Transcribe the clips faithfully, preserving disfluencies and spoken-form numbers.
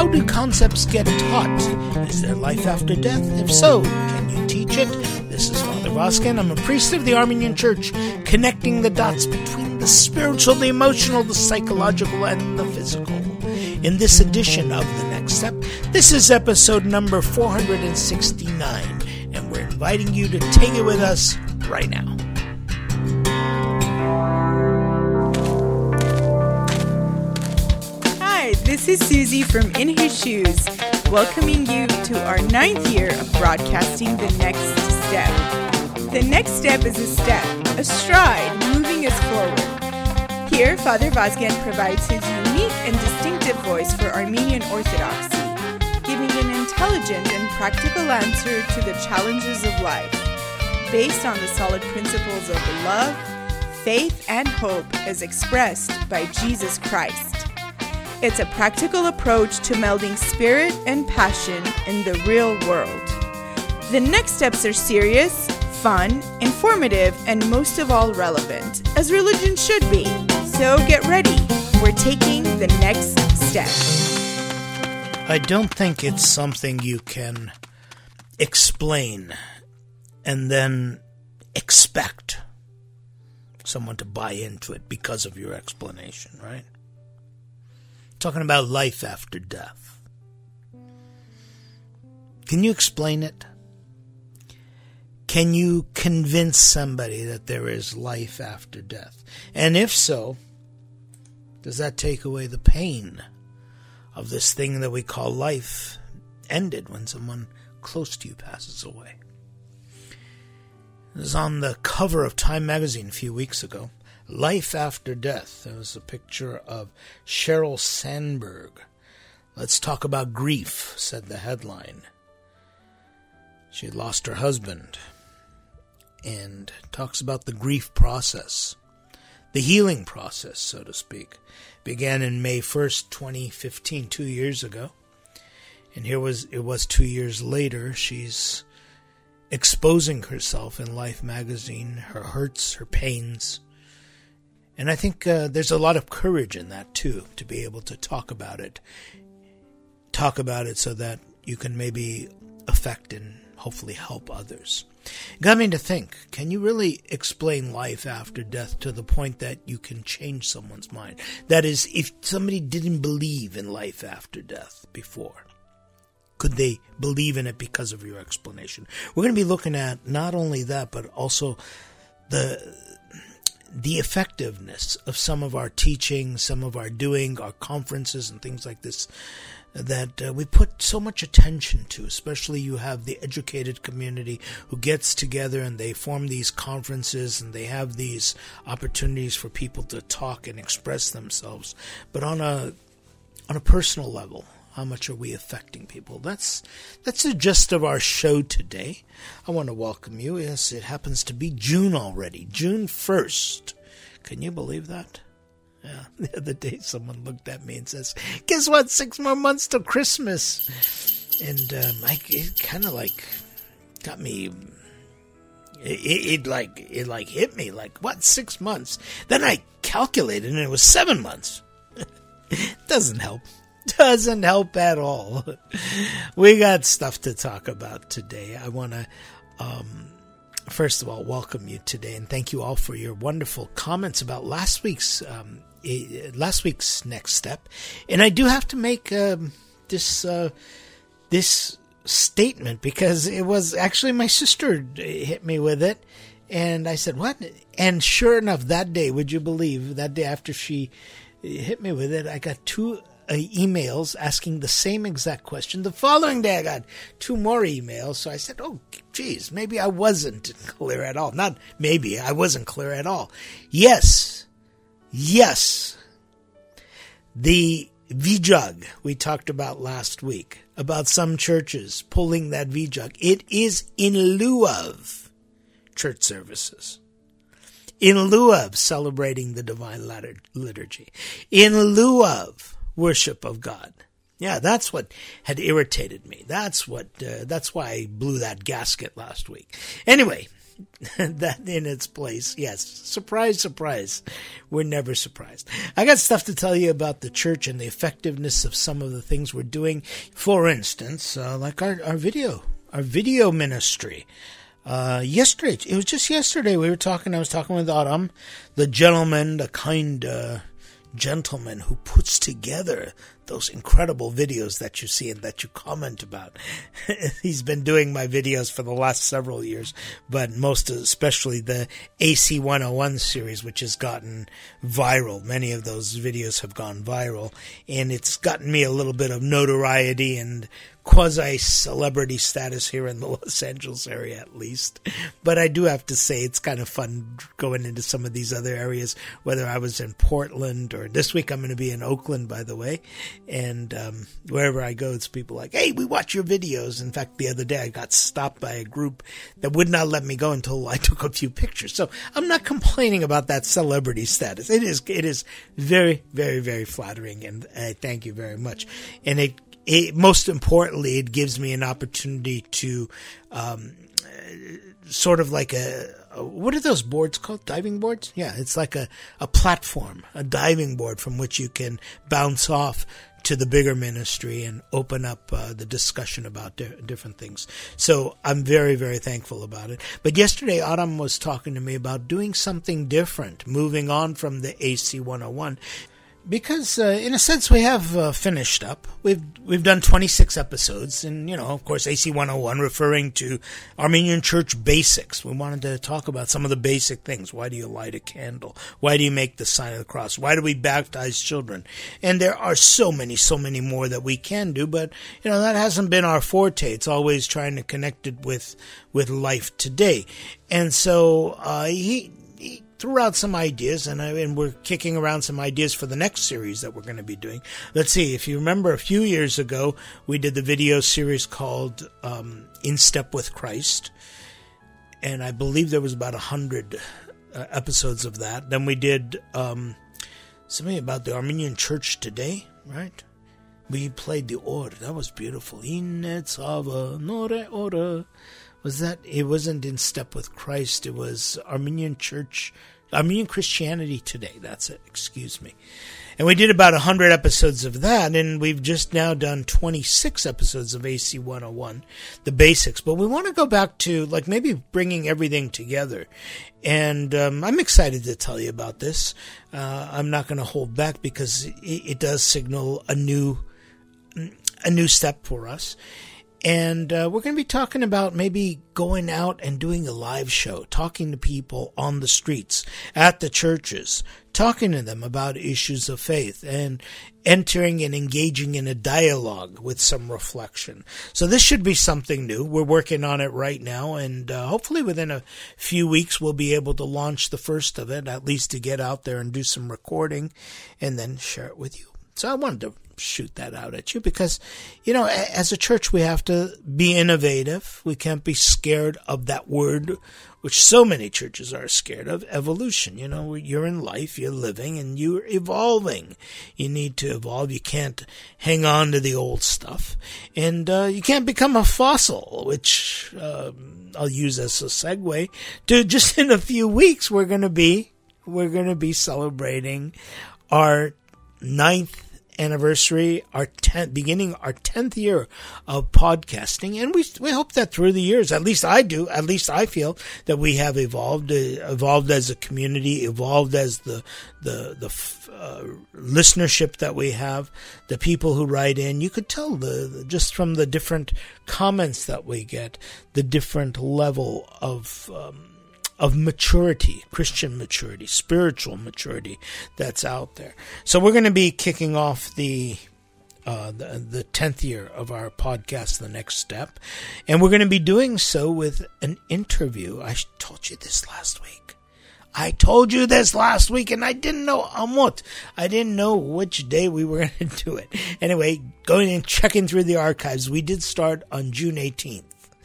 How do concepts get taught? Is there life after death? If so, can you teach it? This is Father Vazquez. I'm a priest of the Armenian Church, connecting the dots between the spiritual, the emotional, the psychological, and the physical. In this edition of The Next Step, this is episode number four hundred sixty-nine, and we're inviting you to take it with us right now. Hi, this is Susie from In His Shoes, welcoming you to our ninth year of broadcasting The Next Step. The next step is a step, a stride, moving us forward. Here, Father Vazquez provides his unique and distinctive voice for Armenian Orthodoxy, giving an intelligent and practical answer to the challenges of life, based on the solid principles of love, faith, and hope as expressed by Jesus Christ. It's a practical approach to melding spirit and passion in the real world. The next steps are serious, fun, informative, and most of all relevant, as religion should be. So get ready. We're taking the next step. I don't think it's something you can explain and then expect someone to buy into it because of your explanation, right? Talking about life after death. Can you explain it? Can you convince somebody that there is life after death? And if so, does that take away the pain of this thing that we call life ended when someone close to you passes away? It was on the cover of Time magazine a few weeks ago. Life After Death. There was a picture of Sheryl Sandberg. Let's talk about grief, said the headline. She had lost her husband and talks about the grief process, the healing process, so to speak. Began in May first, twenty fifteen, two years ago. And here was it was two years later. She's exposing herself in Life magazine, her hurts, her pains. And I think uh, there's a lot of courage in that, too, to be able to talk about it. Talk about it so that you can maybe affect and hopefully help others. It got me to think, can you really explain life after death to the point that you can change someone's mind? That is, if somebody didn't believe in life after death before, could they believe in it because of your explanation? We're going to be looking at not only that, but also the... the effectiveness of some of our teaching, some of our doing, our conferences and things like this that uh, we put so much attention to. Especially you have the educated community who gets together and they form these conferences and they have these opportunities for people to talk and express themselves. But on a on a personal level, how much are we affecting people? That's that's the gist of our show today. I want to welcome you. Yes, it happens to be June already, June first. Can you believe that? Yeah, the other day someone looked at me and says, guess what, six more months till Christmas. And um, I, it kind of like got me, it, it, it like it like hit me like, what, six months? Then I calculated and it was seven months. Doesn't help. Doesn't help at all. We got stuff to talk about today. I want to, um, first of all, welcome you today and thank you all for your wonderful comments about last week's um, last week's next step. And I do have to make um, this uh, this statement because it was actually my sister hit me with it, and I said, "What?" And sure enough, that day, would you believe, that day after she hit me with it, I got two Uh, emails asking the same exact question. The following day, I got two more emails. So I said, oh, geez, maybe I wasn't clear at all. Not maybe, I wasn't clear at all. Yes, yes. The vijag we talked about last week, about some churches pulling that vijag. It is in lieu of church services. In lieu of celebrating the divine liturgy. In lieu of worship of God. Yeah, that's what had irritated me. That's what. Uh, that's why I blew that gasket last week. Anyway, that in its place. Yes, surprise, surprise. We're never surprised. I got stuff to tell you about the church and the effectiveness of some of the things we're doing. For instance, uh, like our, our video, our video ministry. Uh, yesterday, it was just yesterday we were talking, I was talking with Adam, the gentleman, the kind uh, gentleman who puts together those incredible videos that you see and that you comment about. He's been doing my videos for the last several years, but most especially the A C one oh one series, which has gotten viral. Many of those videos have gone viral, and it's gotten me a little bit of notoriety and quasi-celebrity status here in the Los Angeles area, at least. But I do have to say it's kind of fun going into some of these other areas, whether I was in Portland or this week I'm going to be in Oakland, by the way. And um, wherever I go, it's people like, hey, we watch your videos. In fact, the other day I got stopped by a group that would not let me go until I took a few pictures. So I'm not complaining about that celebrity status. It is, it is very, very, very flattering, and I thank you very much. And it It, most importantly, it gives me an opportunity to um, sort of like a, a, what are those boards called? Diving boards? Yeah, it's like a, a platform, a diving board from which you can bounce off to the bigger ministry and open up uh, the discussion about di- different things. So I'm very, very thankful about it. But yesterday, Adam was talking to me about doing something different, moving on from the A C one oh one. Because, uh, in a sense, we have uh, finished up. We've we've done twenty-six episodes, and, you know, of course, A C one oh one referring to Armenian Church basics. We wanted to talk about some of the basic things. Why do you light a candle? Why do you make the sign of the cross? Why do we baptize children? And there are so many, so many more that we can do, but, you know, that hasn't been our forte. It's always trying to connect it with, with life today. And so uh, he... he threw out some ideas, and, I, and we're kicking around some ideas for the next series that we're going to be doing. Let's see, if you remember a few years ago, we did the video series called um, In Step with Christ, and I believe there was about a hundred uh, episodes of that. Then we did um, something about the Armenian Church today, right? We played the Or. That was beautiful. In Etsava Nore Ora. Was that, it wasn't In Step with Christ, it was Armenian Church, Armenian Christianity Today, that's it, excuse me. And we did about one hundred episodes of that, and we've just now done twenty-six episodes of A C one oh one, the basics. But we want to go back to, like, maybe bringing everything together. And um, I'm excited to tell you about this. Uh, I'm not going to hold back because it, it does signal a new, a new step for us. And uh, we're going to be talking about maybe going out and doing a live show, talking to people on the streets, at the churches, talking to them about issues of faith, and entering and engaging in a dialogue with some reflection. So this should be something new. We're working on it right now, and uh, hopefully within a few weeks we'll be able to launch the first of it, at least to get out there and do some recording, and then share it with you. So I wanted to shoot that out at you because, you know, as a church, we have to be innovative. We can't be scared of that word, which so many churches are scared of, evolution. You know, you're in life, you're living, and you're evolving. You need to evolve. You can't hang on to the old stuff. And uh, you can't become a fossil, which uh, I'll use as a segue to just in a few weeks, we're going to be, we're going to be celebrating our ninth anniversary, our tenth, beginning our tenth year of podcasting, and we we hope that through the years, at least I do, at least I feel that we have evolved, uh, evolved as a community, evolved as the the the uh, listenership that we have, the people who write in. You could tell the, the just from the different comments that we get, the different level of. Um, of maturity, Christian maturity, spiritual maturity that's out there. So we're going to be kicking off the uh, the, the tenth year of our podcast, The Next Step, and we're going to be doing so with an interview. I told you this last week. I told you this last week, and I didn't know Amut. I didn't know which day we were going to do it. Anyway, going and checking through the archives, we did start on June eighteenth.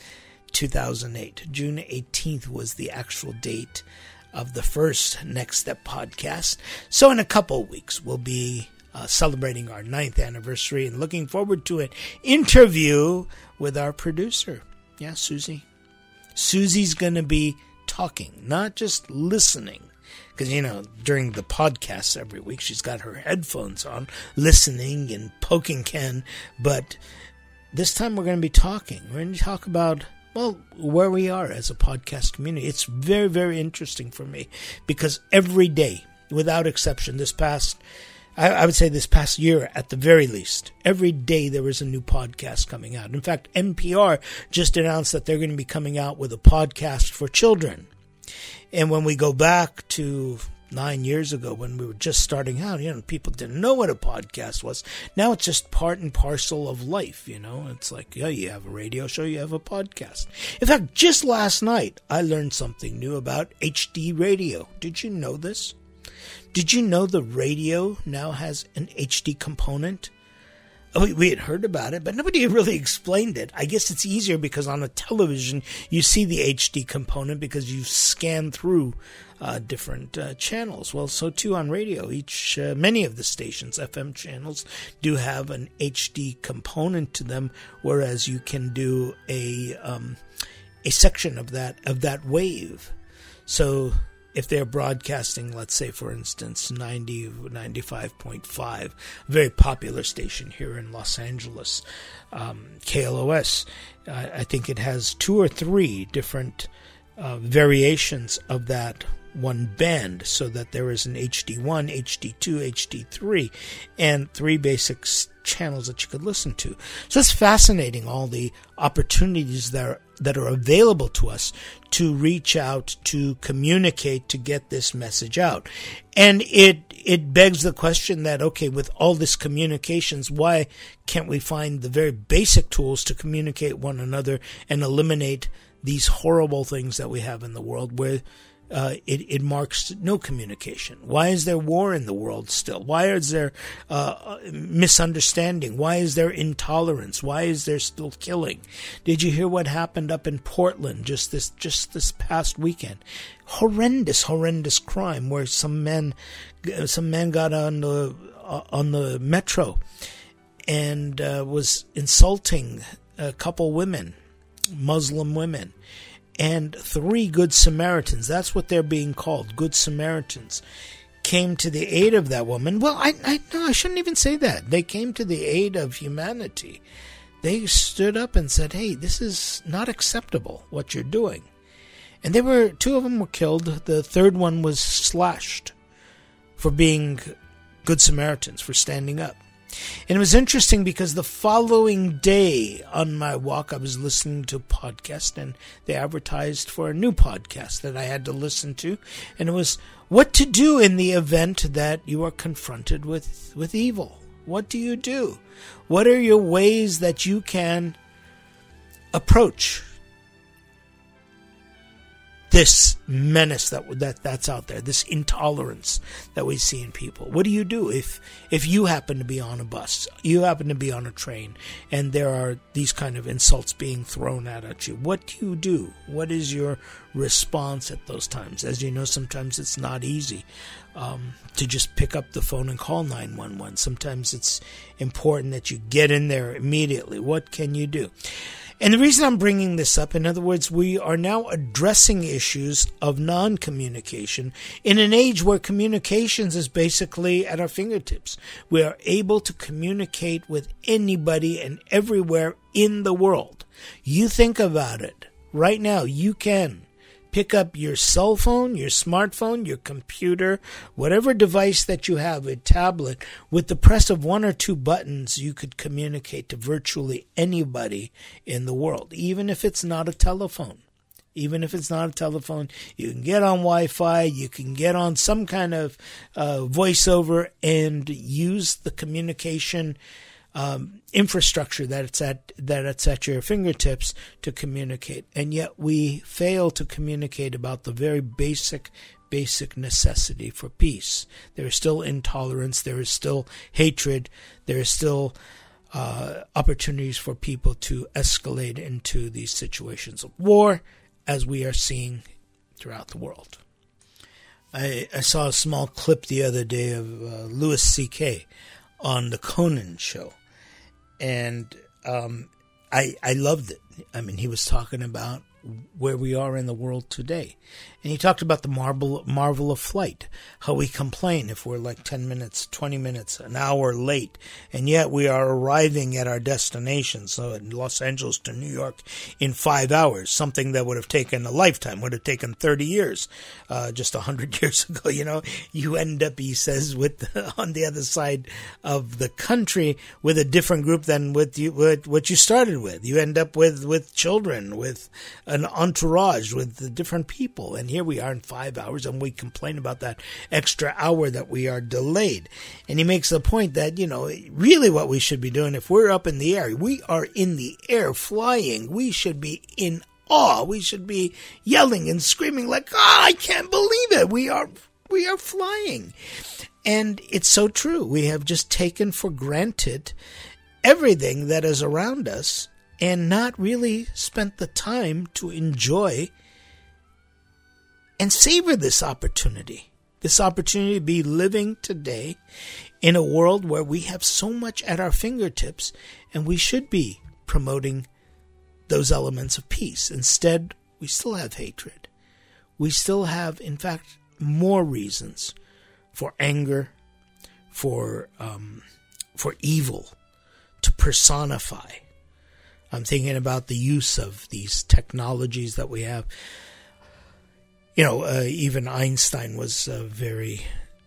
two thousand eight. June eighteenth was the actual date of the first Next Step podcast. So in a couple of weeks, we'll be uh, celebrating our ninth anniversary and looking forward to an interview with our producer. Yeah, Susie. Susie's going to be talking, not just listening. Because, you know, during the podcasts every week, she's got her headphones on, listening and poking Ken. But this time we're going to be talking. We're going to talk about, well, where we are as a podcast community. It's very, very interesting for me because every day, without exception, this past, I, I would say this past year at the very least, every day there is a new podcast coming out. In fact, N P R just announced that they're going to be coming out with a podcast for children. And when we go back to nine years ago when we were just starting out, you know, people didn't know what a podcast was. Now it's just part and parcel of life, you know. It's like, yeah, you have a radio show, you have a podcast. In fact, just last night, I learned something new about H D radio. Did you know this? Did you know the radio now has an H D component? We, we had heard about it, but nobody really explained it. I guess it's easier because on a television, you see the H D component because you scan through uh, different uh, channels. Well, so too on radio. Each, uh, many of the stations, F M channels, do have an H D component to them, whereas you can do a um, a section of that of that wave. So if they're broadcasting, let's say, for instance, ninety, ninety-five point five, a very popular station here in Los Angeles, um, K L O S, uh, I think it has two or three different uh, variations of that one band, so that there is an H D one, H D two, H D three, and three basic channels that you could listen to. So it's fascinating, all the opportunities that are, that are available to us to reach out, to communicate, to get this message out. And it it begs the question that, okay, with all this communications, why can't we find the very basic tools to communicate one another and eliminate these horrible things that we have in the world where Uh, it, it marks no communication? Why is there war in the world still? Why is there uh, misunderstanding? Why is there intolerance? Why is there still killing? Did you hear what happened up in Portland just this just this past weekend? Horrendous, horrendous crime where some men some man got on the uh, on the metro and uh, was insulting a couple women, Muslim women. And three Good Samaritans, that's what they're being called, Good Samaritans, came to the aid of that woman. Well, I, I no, I shouldn't even say that. They came to the aid of humanity. They stood up and said, hey, this is not acceptable, what you're doing. And they were, two of them were killed. The third one was slashed for being Good Samaritans, for standing up. And it was interesting because the following day on my walk, I was listening to a podcast, and they advertised for a new podcast that I had to listen to. And it was what to do in the event that you are confronted with, with evil. What do you do? What are your ways that you can approach this menace that that that's out there, this intolerance that we see in people? What do you do if if you happen to be on a bus, you happen to be on a train, and there are these kind of insults being thrown out at you? What do you do? What is your response at those times? As you know, sometimes it's not easy um, to just pick up the phone and call nine one one. Sometimes it's important that you get in there immediately. What can you do? And the reason I'm bringing this up, in other words, we are now addressing issues of non-communication in an age where communications is basically at our fingertips. We are able to communicate with anybody and everywhere in the world. You think about it. Right now, you can pick up your cell phone, your smartphone, your computer, whatever device that you have, a tablet. With the press of one or two buttons, you could communicate to virtually anybody in the world, even if it's not a telephone. Even if it's not a telephone, you can get on Wi-Fi, you can get on some kind of uh, voiceover and use the communication Um, infrastructure that it's at that it's at your fingertips to communicate. And yet we fail to communicate about the very basic basic necessity for peace. There is still intolerance, there is still hatred, there is still uh, opportunities for people to escalate into these situations of war, as we are seeing throughout the world. I, I saw a small clip the other day of uh, Louis C K on the Conan show. And um, I I loved it. I mean, he was talking about where we are in the world today. And he talked about the marvel, marvel of flight, how we complain if we're like ten minutes, twenty minutes, an hour late, and yet we are arriving at our destination. So in Los Angeles to New York in five hours, something that would have taken a lifetime, would have taken thirty years, uh, just one hundred years ago. You know, you end up, he says, with on the other side of the country with a different group than with you, with what you started with. You end up with, with children, with an entourage, with different people. And here we are in five hours, and we complain about that extra hour that we are delayed. And he makes the point that, you know, really what we should be doing, if we're up in the air, we are in the air flying, we should be in awe. We should be yelling and screaming like, oh, I can't believe it. We are, we are flying. And it's so true. We have just taken for granted everything that is around us and not really spent the time to enjoy and savor this opportunity. This opportunity to be living today in a world where we have so much at our fingertips, and we should be promoting those elements of peace. Instead, we still have hatred. We still have, in fact, more reasons for anger, for um, for evil to personify. I'm thinking about the use of these technologies that we have. You know, uh, even Einstein was uh, very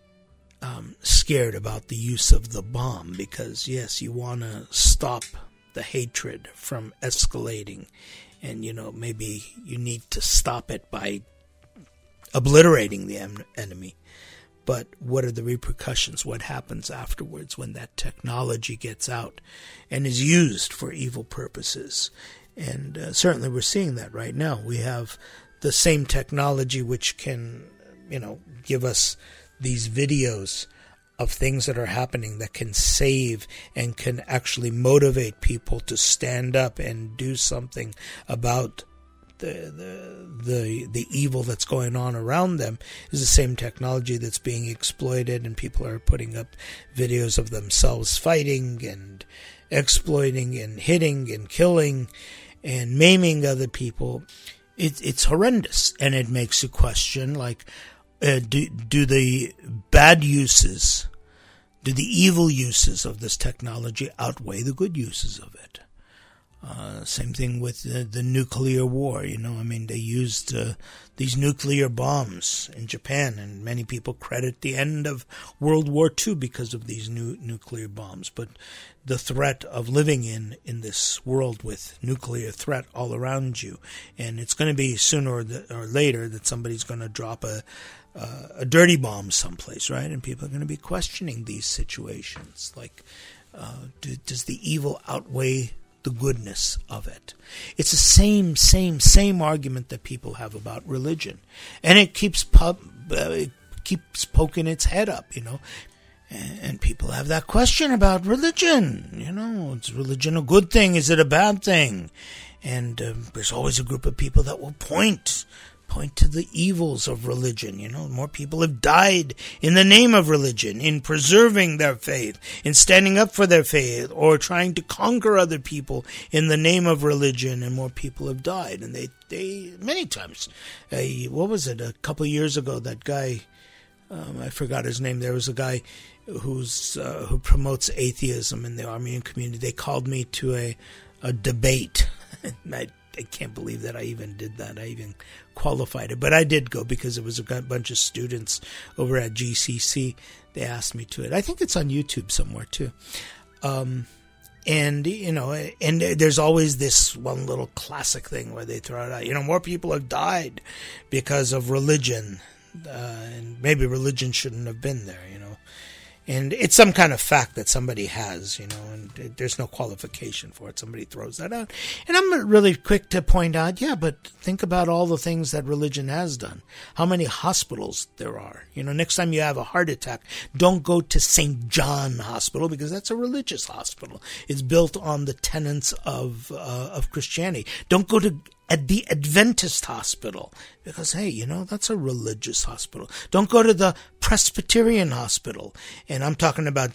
um, scared about the use of the bomb because, yes, you want to stop the hatred from escalating. And, you know, maybe you need to stop it by obliterating the em- enemy. But what are the repercussions? What happens afterwards when that technology gets out and is used for evil purposes? And uh, certainly we're seeing that right now. We have the same technology which can, you know, give us these videos of things that are happening that can save and can actually motivate people to stand up and do something about the the the, the evil that's going on around them. Is the same technology that's being exploited, and people are putting up videos of themselves fighting and exploiting and hitting and killing and maiming other people. It, it's horrendous, and it makes you question, like, uh, do, do the bad uses, do the evil uses of this technology outweigh the good uses of it? Uh, same thing with the, the nuclear war, you know, I mean, they used uh, these nuclear bombs in Japan, and many people credit the end of World War Two because of these new nuclear bombs. But the threat of living in, in this world with nuclear threat all around you, and it's going to be sooner or, the, or later that somebody's going to drop a, uh, a dirty bomb someplace, right? And people are going to be questioning these situations, like, uh, do, does the evil outweigh the goodness of it? It's the same, same, same argument that people have about religion, and it keeps pub, uh, it keeps poking its head up, you know. And, and people have that question about religion. You know, is religion a good thing? Is it a bad thing? And um, there's always a group of people that will point. point to the evils of religion. You know, more people have died in the name of religion, in preserving their faith, in standing up for their faith, or trying to conquer other people in the name of religion, and more people have died. And they, they many times, uh, what was it, a couple of years ago, that guy, um, I forgot his name, there was a guy who's uh, who promotes atheism in the Armenian community. They called me to a, a debate. I I can't believe that I even did that. I even qualified it. But I did go because it was a bunch of students over at G C C. They asked me to it. I think it's on YouTube somewhere too. Um, and, you know, and there's always this one little classic thing where they throw it out. You know, more people have died because of religion. Uh, and maybe religion shouldn't have been there, you know. And it's some kind of fact that somebody has, you know, and there's no qualification for it. Somebody throws that out. And I'm really quick to point out, yeah, but think about all the things that religion has done. How many hospitals there are. You know, next time you have a heart attack, don't go to Saint John Hospital, because that's a religious hospital. It's built on the tenets of uh, of Christianity. Don't go to at the Adventist hospital, because, hey, you know, that's a religious hospital. Don't go to the Presbyterian hospital. And I'm talking about just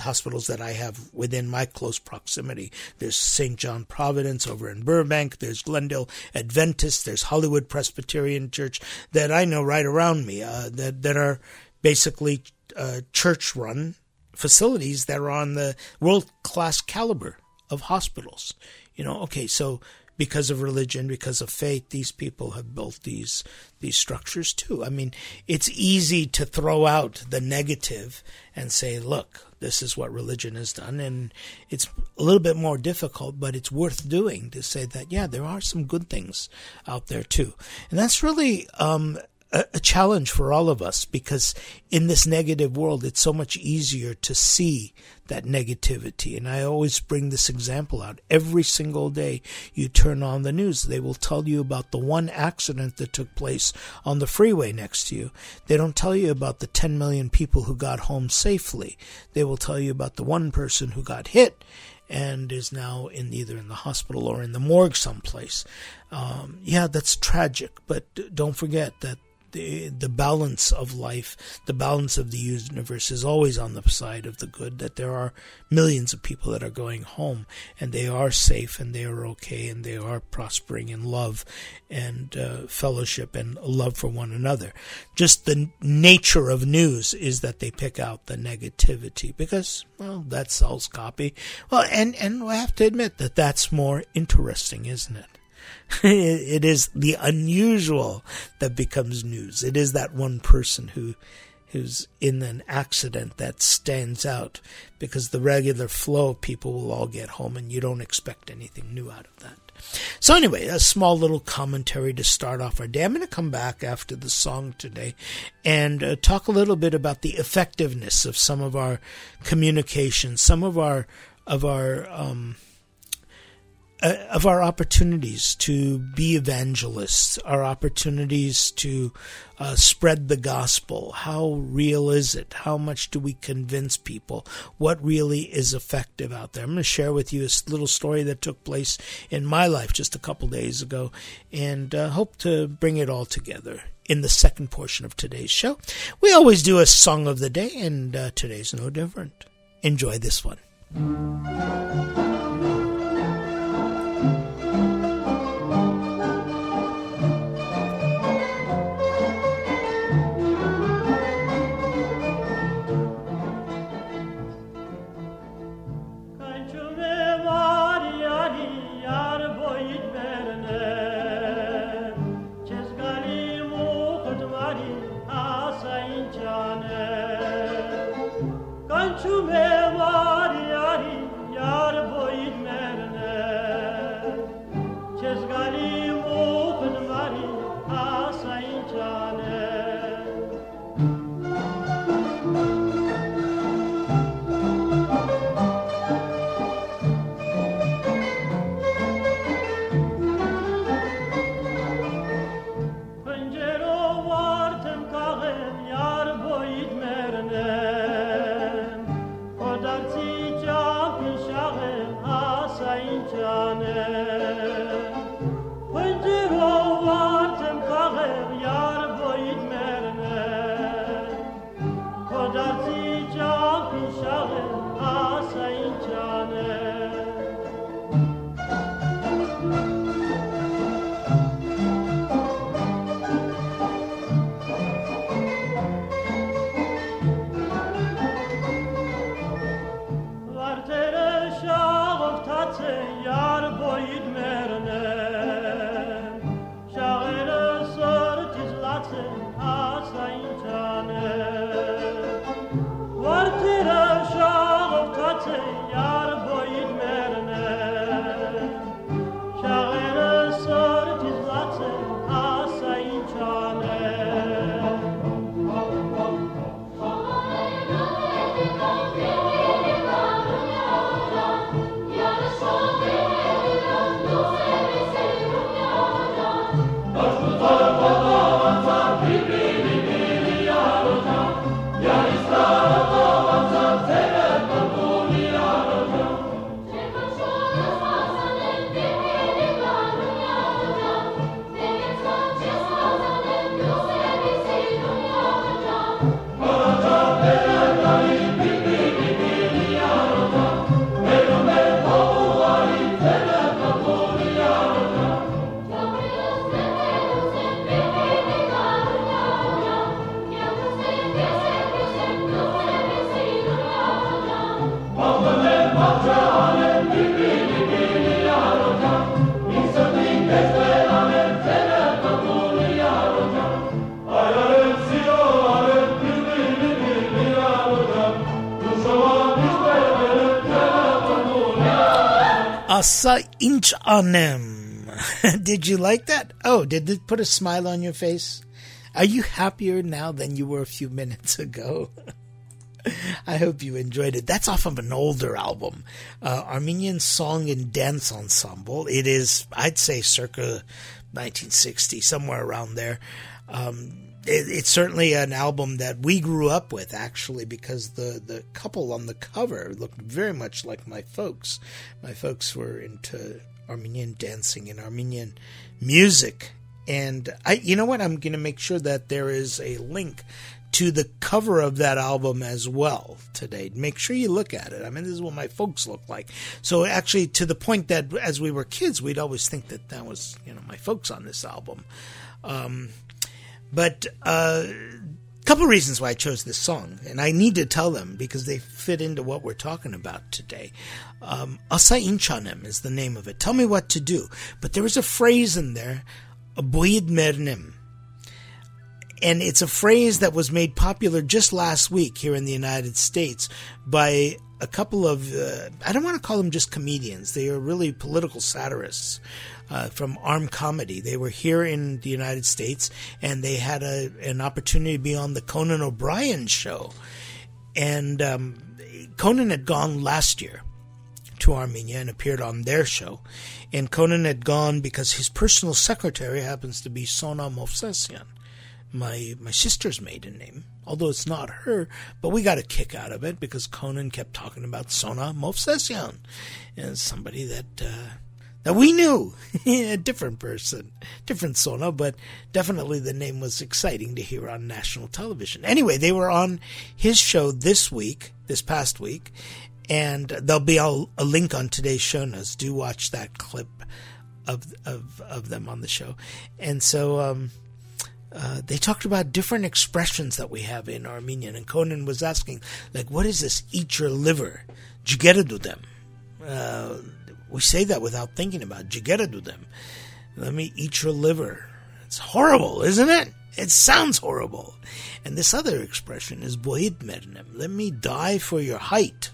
hospitals that I have within my close proximity. There's Saint John Providence over in Burbank. There's Glendale Adventist. There's Hollywood Presbyterian Church that I know right around me uh, that, that are basically uh, church-run facilities that are on the world-class caliber of hospitals. You know, okay, so because of religion, because of faith, these people have built these these structures too. I mean, it's easy to throw out the negative and say, look, this is what religion has done, and it's a little bit more difficult, but it's worth doing to say that, yeah, there are some good things out there too. And that's really um, a, a challenge for all of us, because in this negative world, it's so much easier to see that negativity. And I always bring this example out. Every single day you turn on the news, they will tell you about the one accident that took place on the freeway next to you. They don't tell you about the ten million people who got home safely. They will tell you about the one person who got hit and is now in either in the hospital or in the morgue someplace. Um, yeah, that's tragic, but don't forget that The, the balance of life, the balance of the universe is always on the side of the good, that there are millions of people that are going home and they are safe and they are okay and they are prospering in love and uh, fellowship and love for one another. Just the nature of news is that they pick out the negativity because, well, that sells copy. Well, and, and I have to admit that that's more interesting, isn't it? It is the unusual that becomes news. It is that one person who who's in an accident that stands out, because the regular flow of people will all get home and you don't expect anything new out of that. So anyway, a small little commentary to start off our day. I'm going to come back after the song today and uh, talk a little bit about the effectiveness of some of our communication, some of our of our um Uh, of our opportunities to be evangelists, our opportunities to uh, spread the gospel. How real is it? How much do we convince people? What really is effective out there? I'm going to share with you a little story that took place in my life just a couple days ago, and uh, hope to bring it all together in the second portion of today's show. We always do a song of the day, and uh, today's no different. Enjoy this one. Asa inch anem. Did you like that? Oh, did it put a smile on your face? Are you happier now than you were a few minutes ago? I hope you enjoyed it. That's off of an older album, uh, Armenian Song and Dance Ensemble. It is, I'd say, circa nineteen sixty, somewhere around there. Um, it, it's certainly an album that we grew up with, actually, because the, the couple on the cover looked very much like my folks. My folks were into Armenian dancing and Armenian music. And I, you know what? I'm going to make sure that there is a link to the cover of that album as well today. Make sure you look at it. I mean, this is what my folks look like. So actually, to the point that as we were kids, we'd always think that that was, you know, my folks on this album. Um, but a uh, couple of reasons why I chose this song, and I need to tell them because they fit into what we're talking about today. Um, Asa inchanem is the name of it. Tell me what to do. But there was a phrase in there, Boyid mernim. And it's a phrase that was made popular just last week here in the United States by a couple of, uh, I don't want to call them just comedians. They are really political satirists uh, from Arm Comedy. They were here in the United States, and they had a, an opportunity to be on the Conan O'Brien show. And um, Conan had gone last year to Armenia and appeared on their show. And Conan had gone because his personal secretary happens to be Sona Movsesian. My my sister's maiden name, although it's not her, but we got a kick out of it because Conan kept talking about Sona Movsesian, and somebody that uh, that we knew, a different person, different Sona, but definitely the name was exciting to hear on national television. Anyway, they were on his show this week, this past week, and there'll be a, a link on today's show notes. Do watch that clip of of of them on the show, and so. Um, Uh, they talked about different expressions that we have in Armenian, and Conan was asking, like, what is this, eat your liver? Jigeredudem. Uh, we say that without thinking about it. Jigeredudem. Let me eat your liver. It's horrible, isn't it? It sounds horrible. And this other expression is boyid mernem. Let me die for your height.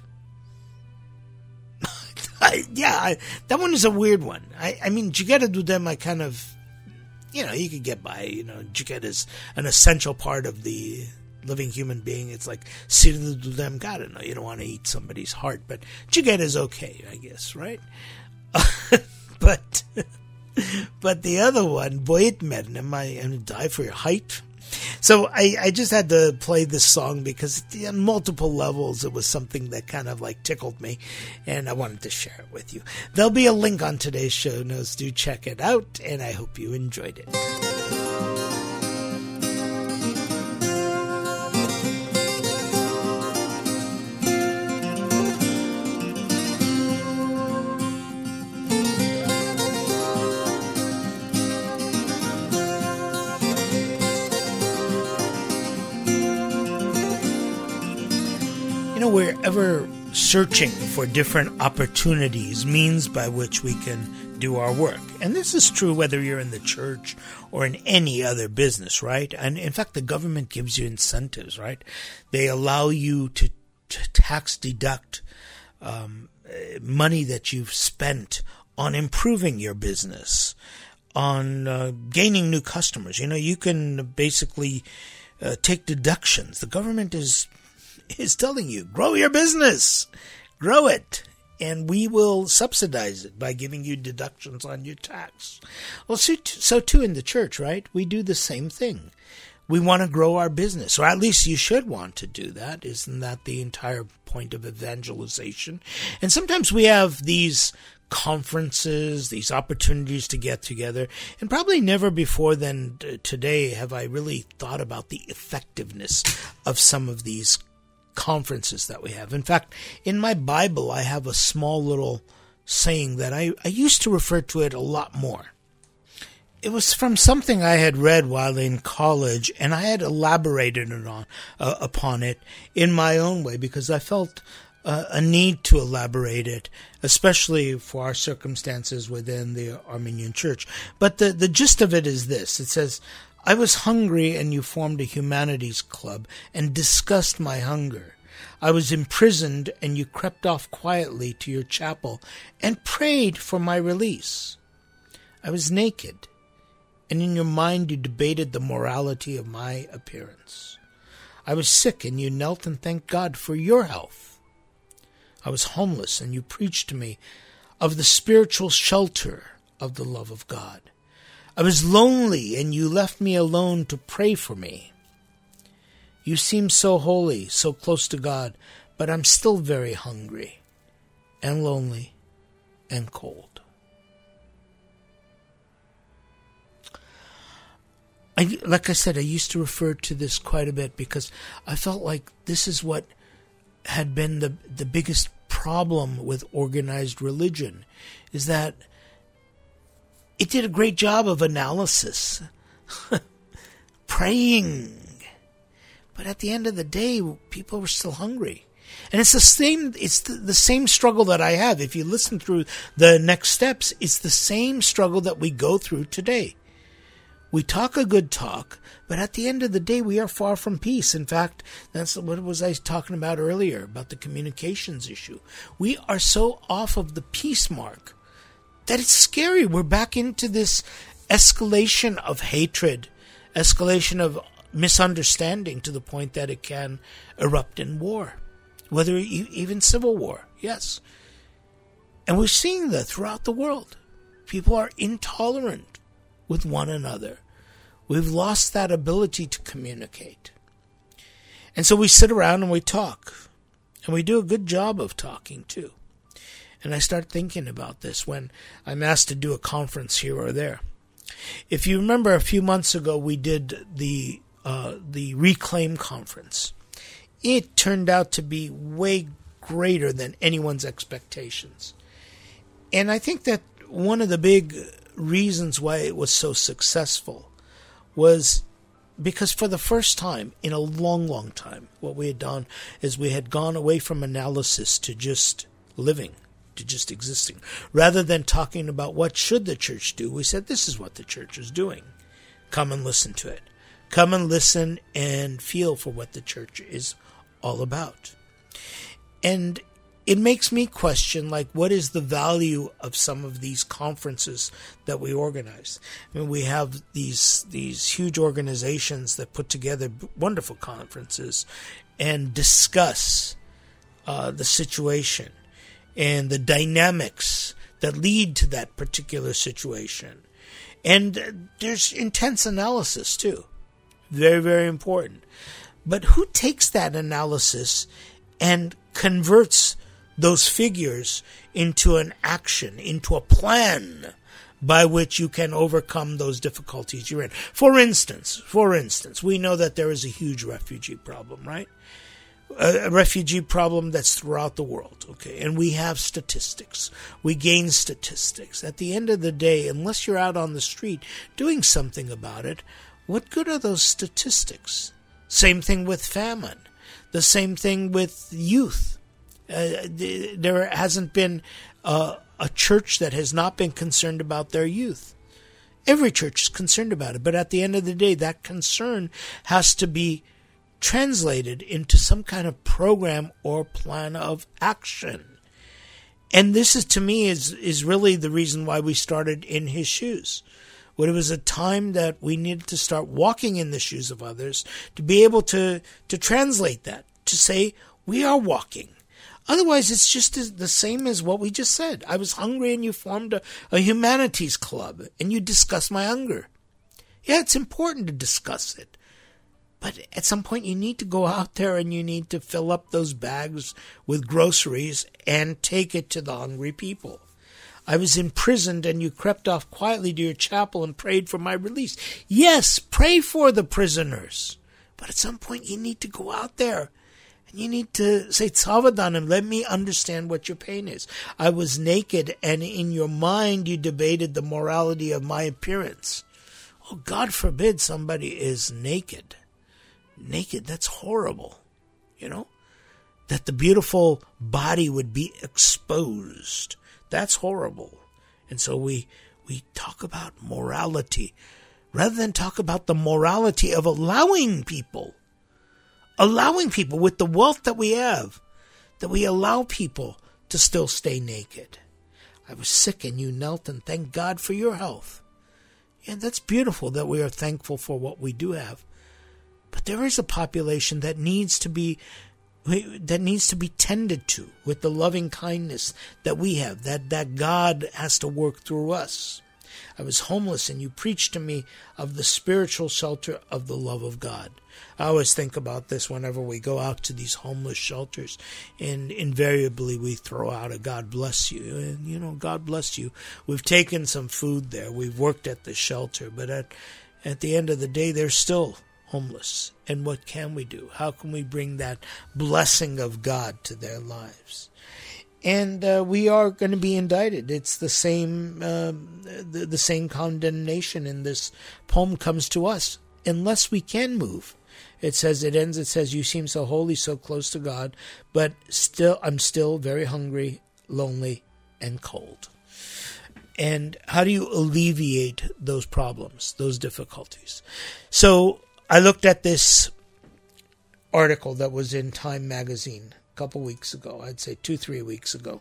I, yeah, I, that one is a weird one. I, I mean, Jigeredudem, I kind of... You know, you could get by, you know, Jiget is an essential part of the living human being. It's like, Sirdududem, God, I don't know, you don't want to eat somebody's heart, but Jiget is okay, I guess, right? but, but the other one, Boyit Mernem, I am to die for your height. So I, I just had to play this song because on multiple levels it was something that kind of like tickled me, and I wanted to share it with you. There'll be a link on today's show notes. Do check it out, and I hope you enjoyed it. We're ever searching for different opportunities, means by which we can do our work. And this is true whether you're in the church or in any other business, right? And in fact, the government gives you incentives, right? They allow you to, to tax deduct um, money that you've spent on improving your business, on uh, gaining new customers. You know, you can basically uh, take deductions. The government is is telling you, grow your business, grow it, and we will subsidize it by giving you deductions on your tax. Well, so, so too in the church, right? We do the same thing. We want to grow our business, or at least you should want to do that. Isn't that the entire point of evangelization? And sometimes we have these conferences, these opportunities to get together, and probably never before than today have I really thought about the effectiveness of some of these conferences that we have. In fact, in my Bible, I have a small little saying that I, I used to refer to it a lot more. It was from something I had read while in college, and I had elaborated it on, uh, upon it in my own way because I felt uh, a need to elaborate it, especially for our circumstances within the Armenian Church. But the, the gist of it is this. It says, I was hungry, and you formed a humanities club and discussed my hunger. I was imprisoned, and you crept off quietly to your chapel and prayed for my release. I was naked, and in your mind you debated the morality of my appearance. I was sick, and you knelt and thanked God for your health. I was homeless, and you preached to me of the spiritual shelter of the love of God. I was lonely, and you left me alone to pray for me. You seem so holy, so close to God, but I'm still very hungry and lonely and cold. I, like I said, I used to refer to this quite a bit because I felt like this is what had been the, the biggest problem with organized religion, is that it did a great job of analysis, praying. But at the end of the day, people were still hungry. And it's the same, it's the, the same struggle that I have. If you listen through the next steps, it's the same struggle that we go through today. We talk a good talk, but at the end of the day, we are far from peace. In fact, that's what was I talking about earlier, about the communications issue. We are so off of the peace mark that it's scary. We're back into this escalation of hatred, escalation of misunderstanding to the point that it can erupt in war, whether even civil war, yes. And we're seeing that throughout the world. People are intolerant with one another. We've lost that ability to communicate. And so we sit around and we talk. And we do a good job of talking too. And I start thinking about this when I'm asked to do a conference here or there. If you remember, a few months ago we did the uh, the Reclaim conference. It turned out to be way greater than anyone's expectations. And I think that one of the big reasons why it was so successful was because for the first time in a long, long time, what we had done is we had gone away from analysis to just living, to just existing. Rather than talking about what should the church do, we said, this is what the church is doing. Come and listen to it. Come and listen and feel for what the church is all about. And it makes me question, like, what is the value of some of these conferences that we organize? I mean, we have these these huge organizations that put together wonderful conferences and discuss uh, the situation and the dynamics that lead to that particular situation. And there's intense analysis, too. Very, very important. But who takes that analysis and converts those figures into an action, into a plan by which you can overcome those difficulties you're in? For instance, for instance, we know that there is a huge refugee problem, right? A refugee problem that's throughout the world, okay? And we have statistics. We gain statistics. At the end of the day, unless you're out on the street doing something about it, what good are those statistics? Same thing with famine. The same thing with youth. Uh, there hasn't been uh, a church that has not been concerned about their youth. Every church is concerned about it, but at the end of the day, that concern has to be translated into some kind of program or plan of action. And this is, to me, is is really the reason why we started In His Shoes. When it was a time that we needed to start walking in the shoes of others to be able to, to translate that, to say, we are walking. Otherwise, it's just the same as what we just said. I was hungry and you formed a, a humanities club and you discussed my hunger. Yeah, it's important to discuss it. But at some point you need to go out there and you need to fill up those bags with groceries and take it to the hungry people. I was imprisoned and you crept off quietly to your chapel and prayed for my release. Yes, pray for the prisoners. But at some point you need to go out there and you need to say, Tzavadan, let me understand what your pain is. I was naked and in your mind you debated the morality of my appearance. Oh, God forbid somebody is naked. Naked, that's horrible, you know? That the beautiful body would be exposed. That's horrible. And so we we talk about morality rather than talk about the morality of allowing people, allowing people, with the wealth that we have, that we allow people to still stay naked. I was sick and you knelt and thanked God for your health. And that's beautiful that we are thankful for what we do have. But there is a population that needs to be that needs to be tended to with the loving kindness that we have, that, that God has to work through us. I was homeless and you preached to me of the spiritual shelter of the love of God. I always think about this whenever we go out to these homeless shelters, and invariably we throw out a God bless you. And, you know, God bless you. We've taken some food there. We've worked at the shelter, but at, at the end of the day, they're still homeless. And what can we do? How can we bring that blessing of God to their lives? And uh, we are going to be indicted. It's the same, uh, the, the same condemnation in this poem comes to us, unless we can move. It says, it ends, it says, you seem so holy, so close to God, but still, I'm still very hungry, lonely, and cold. And how do you alleviate those problems, those difficulties? So I looked at this article that was in Time magazine a couple weeks ago, I'd say two, three weeks ago,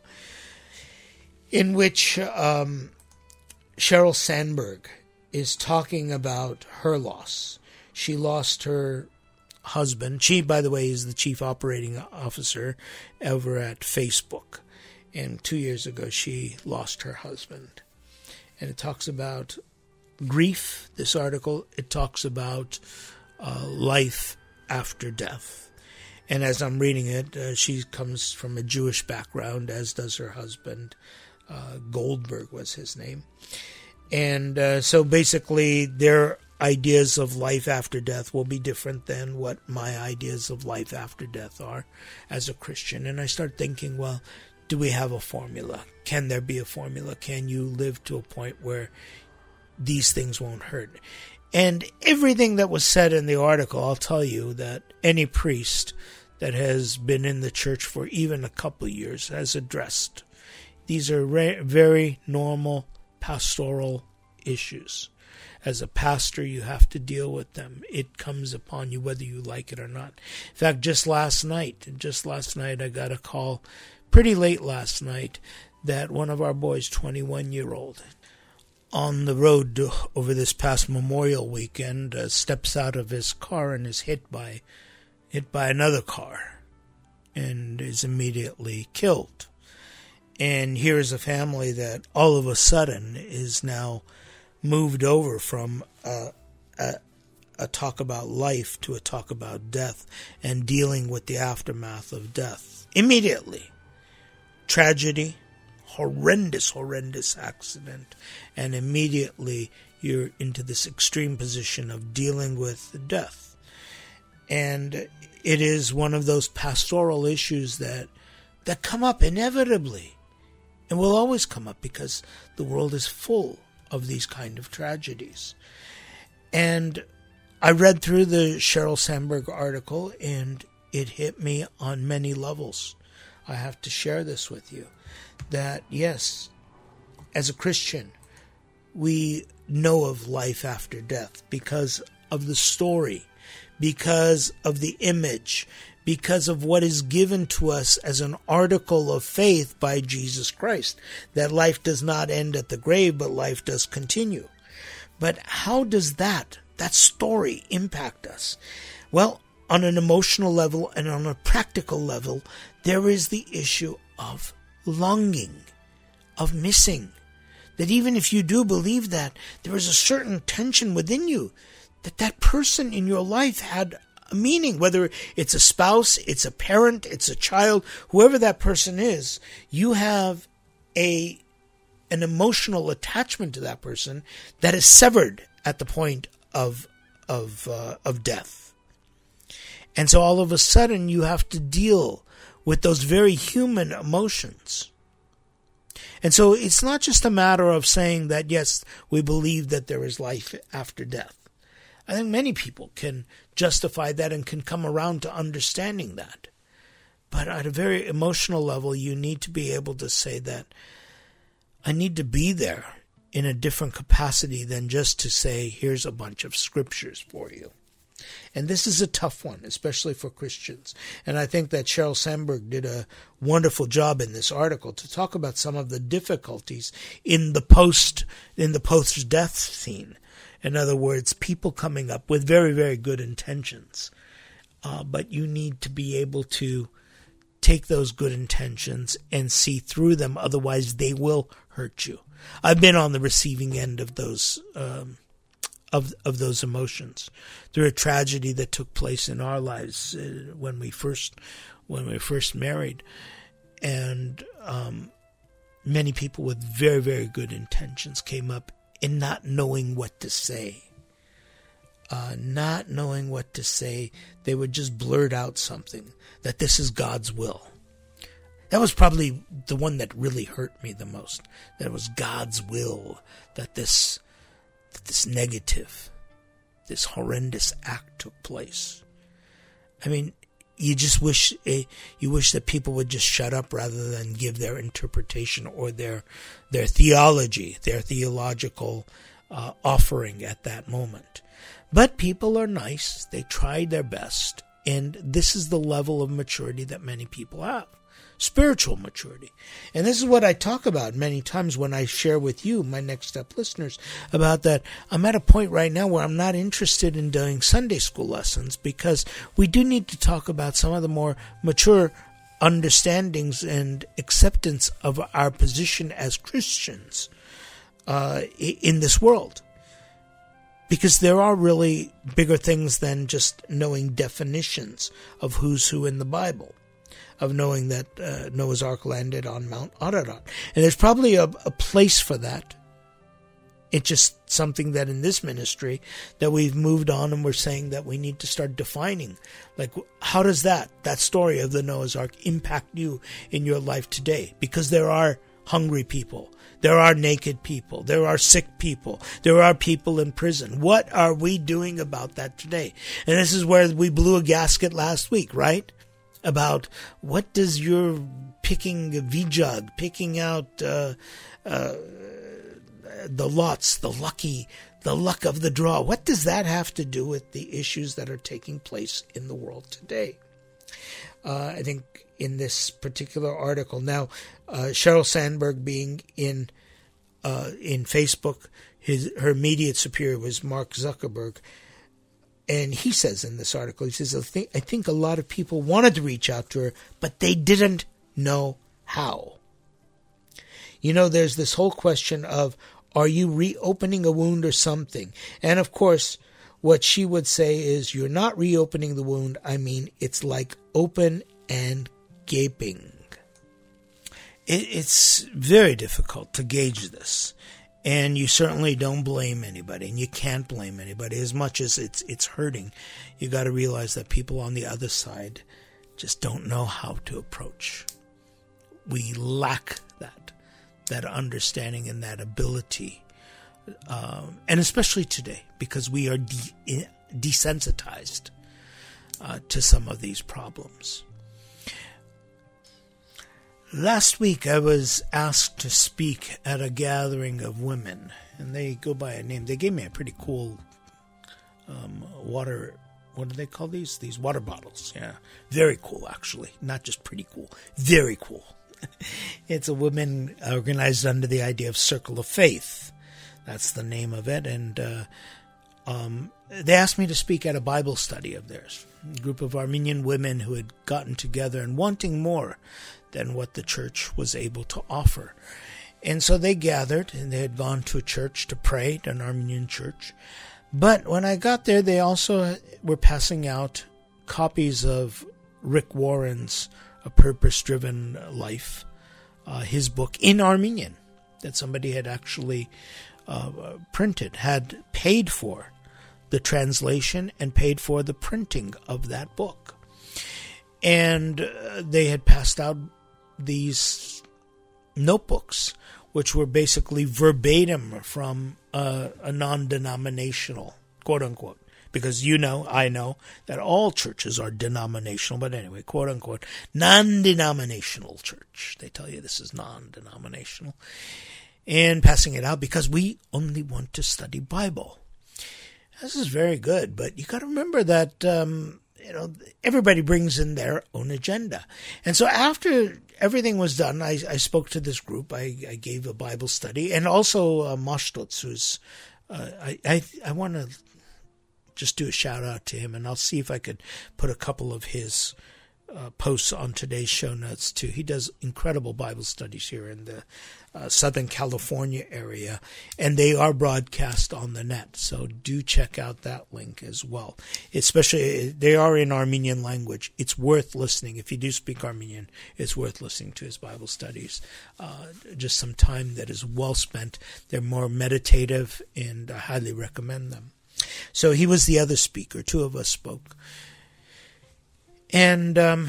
in which um, Sheryl Sandberg is talking about her loss. She lost her husband. She, by the way, is the chief operating officer over at Facebook. And two years ago, she lost her husband. And it talks about grief, this article. It talks about uh, life after death. And as I'm reading it, uh, she comes from a Jewish background, as does her husband. Uh, Goldberg was his name. And uh, so basically their ideas of life after death will be different than what my ideas of life after death are as a Christian. And I start thinking, well, do we have a formula? Can there be a formula? Can you live to a point where these things won't hurt? And everything that was said in the article, I'll tell you that any priest that has been in the church for even a couple of years has addressed. These are re- very normal pastoral issues. As a pastor, you have to deal with them. It comes upon you whether you like it or not. In fact, just last night, just last night, I got a call pretty late last night that one of our boys, twenty-one-year-old, on the road over this past Memorial weekend, uh, steps out of his car and is hit by, hit by another car and is immediately killed. And here is a family that all of a sudden is now moved over from a, a, a talk about life to a talk about death and dealing with the aftermath of death. Immediately. Tragedy, horrendous, horrendous accident, and immediately you're into this extreme position of dealing with death. And it is one of those pastoral issues that that come up inevitably and will always come up because the world is full of these kind of tragedies. And I read through the Sheryl Sandberg article and it hit me on many levels. I have to share this with you, that yes, as a Christian, we know of life after death because of the story, because of the image, because of what is given to us as an article of faith by Jesus Christ, that life does not end at the grave, but life does continue. But how does that, that story impact us? Well, on an emotional level and on a practical level, there is the issue of longing, of missing. That even if you do believe that, there is a certain tension within you that that person in your life had a meaning, whether it's a spouse, it's a parent, it's a child, whoever that person is, you have a an emotional attachment to that person that is severed at the point of of uh, of death. And so all of a sudden you have to deal with those very human emotions. And so it's not just a matter of saying that, yes, we believe that there is life after death. I think many people can justify that and can come around to understanding that. But at a very emotional level, you need to be able to say that I need to be there in a different capacity than just to say, here's a bunch of scriptures for you. And this is a tough one, especially for Christians. And I think that Sheryl Sandberg did a wonderful job in this article to talk about some of the difficulties in the post, in the post-death scene. In other words, people coming up with very, very good intentions. Uh, but you need to be able to take those good intentions and see through them. Otherwise, they will hurt you. I've been on the receiving end of those um, of of those emotions through a tragedy that took place in our lives uh, when we first when we were first married, and um, many people with very, very good intentions came up in not knowing what to say. Uh, not knowing what to say, they would just blurt out something, that this is God's will. That was probably the one that really hurt me the most. That it was God's will that this, that this negative, this horrendous act took place. I mean, you just wish uh, you wish that people would just shut up rather than give their interpretation or their their theology, their theological uh, offering at that moment. But people are nice. They tried their best. And this is the level of maturity that many people have. Spiritual maturity. And this is what I talk about many times when I share with you, my Next Step listeners, about that. I'm at a point right now where I'm not interested in doing Sunday school lessons because we do need to talk about some of the more mature understandings and acceptance of our position as Christians uh, in this world. Because there are really bigger things than just knowing definitions of who's who in the Bible, of knowing that uh, Noah's Ark landed on Mount Ararat. And there's probably a, a place for that. It's just something that in this ministry that we've moved on and we're saying that we need to start defining. Like, how does that, that story of the Noah's Ark impact you in your life today? Because there are hungry people. There are naked people. There are sick people. There are people in prison. What are we doing about that today? And this is where we blew a gasket last week, right? About what does your picking a V-jug, picking out uh, uh, the lots, the lucky, the luck of the draw, what does that have to do with the issues that are taking place in the world today? Uh, I think in this particular article. Now, uh, Sheryl Sandberg being in uh, in Facebook, his her immediate superior was Mark Zuckerberg, and he says in this article, he says, I think, I think a lot of people wanted to reach out to her, but they didn't know how. You know, there's this whole question of, are you reopening a wound or something? And of course, what she would say is, you're not reopening the wound. I mean, it's like open and gaping. It, it's very difficult to gauge this. And you certainly don't blame anybody, and you can't blame anybody. As much as it's it's hurting, you got to realize that people on the other side just don't know how to approach. We lack that, that understanding and that ability. Um, and especially today, because we are de- desensitized uh, to some of these problems. Last week, I was asked to speak at a gathering of women, and they go by a name. They gave me a pretty cool um, water, what do they call these? These water bottles, yeah. Very cool, actually. Not just pretty cool, very cool. It's a women organized under the idea of Circle of Faith. That's the name of it, and uh, um, they asked me to speak at a Bible study of theirs. A group of Armenian women who had gotten together and wanting more than what the church was able to offer. And so they gathered, and they had gone to a church to pray, an Armenian church. But when I got there, they also were passing out copies of Rick Warren's A Purpose-Driven Life, uh, his book in Armenian, that somebody had actually uh, printed, had paid for the translation and paid for the printing of that book. And uh, they had passed out these notebooks, which were basically verbatim from a, a non-denominational, quote-unquote, because you know, I know, that all churches are denominational, but anyway, quote-unquote, non-denominational church. They tell you this is non-denominational. And passing it out because we only want to study Bible. This is very good, but you got to remember that, um, you know, everybody brings in their own agenda. And so after everything was done, I, I spoke to this group. I, I gave a Bible study, and also uh, Moshtutz, who's, uh, I, I, I want to just do a shout out to him, and I'll see if I could put a couple of his uh, posts on today's show notes too. He does incredible Bible studies here in the uh, Southern California area, and they are broadcast on the net. So do check out that link as well. Especially, they are in Armenian language. It's worth listening. If you do speak Armenian, it's worth listening to his Bible studies. Uh, just some time that is well spent. They're more meditative, and I highly recommend them. So he was the other speaker. Two of us spoke. And um,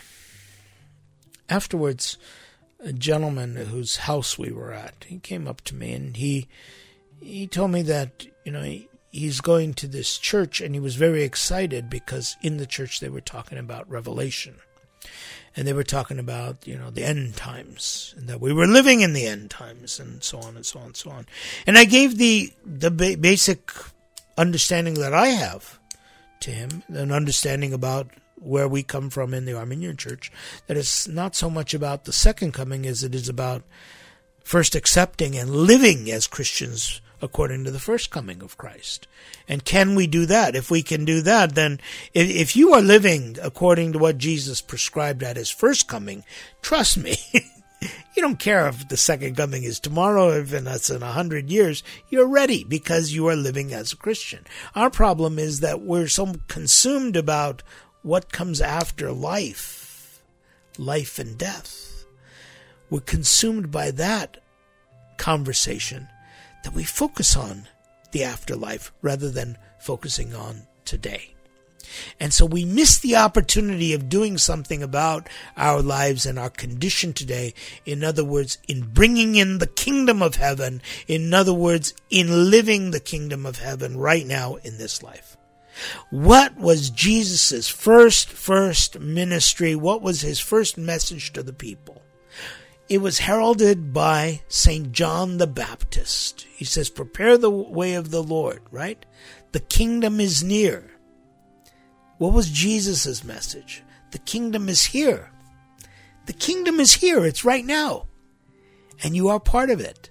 afterwards, a gentleman whose house we were at, he came up to me, and he he told me that, you know, he, he's going to this church, and he was very excited because in the church they were talking about Revelation. And they were talking about, you know, the end times, and that we were living in the end times, and so on and so on and so on. And I gave the the ba- basic understanding that I have to him, an understanding about where we come from in the Armenian church, that it's not so much about the second coming as it is about first accepting and living as Christians according to the first coming of Christ. And can we do that? If we can do that, then if, if you are living according to what Jesus prescribed at his first coming, trust me, you don't care if the second coming is tomorrow, if that's in a hundred years, you're ready because you are living as a Christian. Our problem is that we're so consumed about what comes after life, life and death. We're consumed by that conversation that we focus on the afterlife rather than focusing on today. And so we miss the opportunity of doing something about our lives and our condition today. In other words, in bringing in the kingdom of heaven. In other words, in living the kingdom of heaven right now in this life. What was Jesus' first, first ministry? What was his first message to the people? It was heralded by Saint John the Baptist. He says, prepare the way of the Lord, right? The kingdom is near. What was Jesus' message? The kingdom is here. The kingdom is here. It's right now. And you are part of it.